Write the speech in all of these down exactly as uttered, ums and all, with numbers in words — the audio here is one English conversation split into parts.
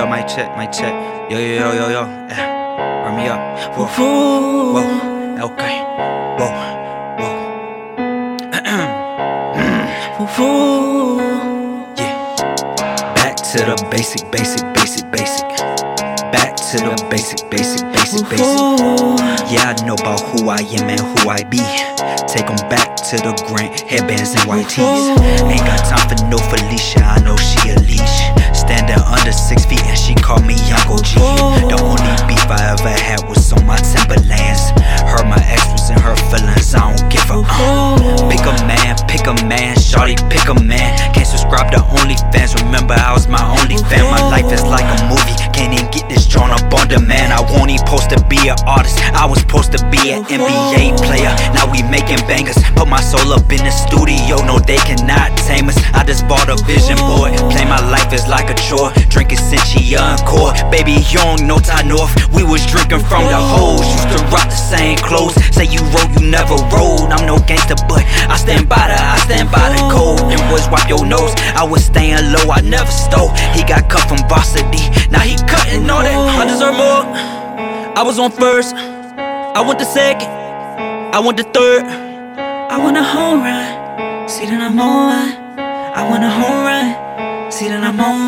yo, mic check, mic check. Yo, yo, yo, yo, yo. Yeah. Run me up. Whoa, whoa. Okay. Whoa, whoa. Yeah. Back to the basic, basic, basic, basic. Back to the basic, basic, basic, basic. Yeah, I know about who I am and who I be. Take 'em back to the grain, headbands and white tees. Ain't got time for no Felicia, I know she a leash. Standing under six feet and she called me Young O G. The only beef I ever had was on my Timberlands. Heard my ex was in her feelings, I don't give a uh. Pick a man, pick a man, shawty pick a man. Can't subscribe to OnlyFans, remember I was my only fan. My life is like a movie, can't even get this drawn up on demand. I won't even supposed to be an artist, I was supposed to be an N B A player. Now we making bangers, put my soul up in the studio, no they cannot tame us. I just bought a vision board, play my life is like a chore. Drinking Cinchia Encore, baby you don't know Ty North. We was drinking from the hose, used to rock the same clothes. Say you rode, you never rode, I'm no gangster but I stand by the, I stand by the code. And boys wipe your nose, I was staying low, I never stole. He got cut from Varsity, now he cutting all that. I deserve more, I was on first, I went to second, I went to third. I want a home run, see that I'm on one. I want a home run, see that I'm on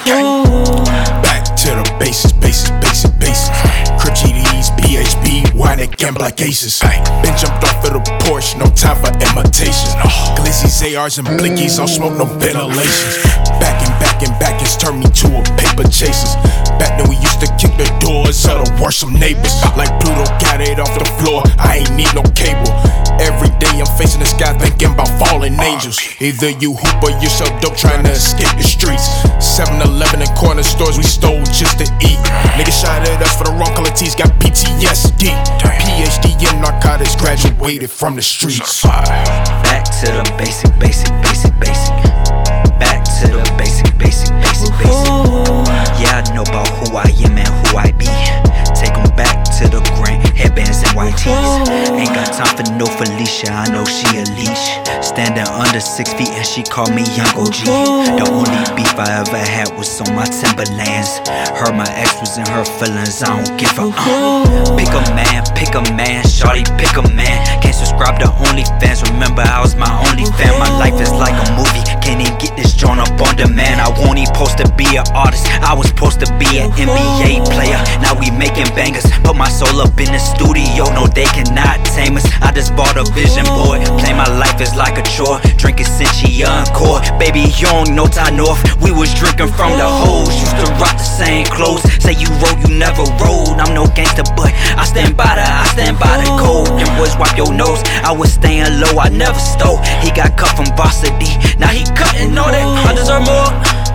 one. Back to the basics, basics, basic, basics. Crip G Ds, B H B, why they gamble like aces? Been jumped off of the Porsche, no time for imitations. Glizzies, A Rs, and blinkies, don't smoke no ventilations. Back and back and back has turned me to a paper chasers. Back then we used to kick the doors of the worst neighbors. Like Pluto got it off the floor, I ain't need no cable. Every day I'm facing the sky thinking about fallen angels. Either you hoop or you sell dope trying to escape the streets. seven eleven and corner stores we stole just to eat. Niggas shot at us for the wrong color tees, got P T S D. P H D in narcotics, graduated from the streets. Back to the basic, basic, basic, basic. Back to the basic, basic, basic, basic. Yeah, I know about who I am and who I be. Take 'em back to the grain, headbands and white tees. Ain't got time for no Felicia, I know she a leash. Standing under six feet and she called me Young O G. The only beef I ever had was on my Timberlands. Heard my ex was in her feelings, I don't give a uh. Pick a man, pick a man, shawty pick a man. Can't subscribe to OnlyFans, remember I was my only fan. My life is like a movie, can't even get this drawn up on demand. I won't even supposed to be an artist, I was supposed to be an N B A player. Now we making bangers, put my soul up in the studio, no they cannot tame us. I just bought a vision board, play my life is like a chore. Drinking Cinchia Encore, baby you don't know Ty North. We was drinking from the hose, used to rock the same clothes. Say you rode, you never rode, I'm no gangster but I stand by the, I stand by the code. And boys wipe your nose, I was staying low, I never stole. He got cut from Varsity, now he cutting all that. I deserve more,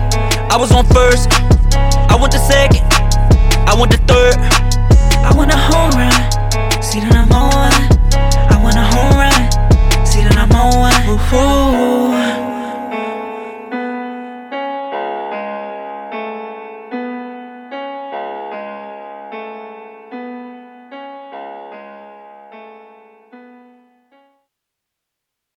I was on first, I went to second, I went to third. I want a home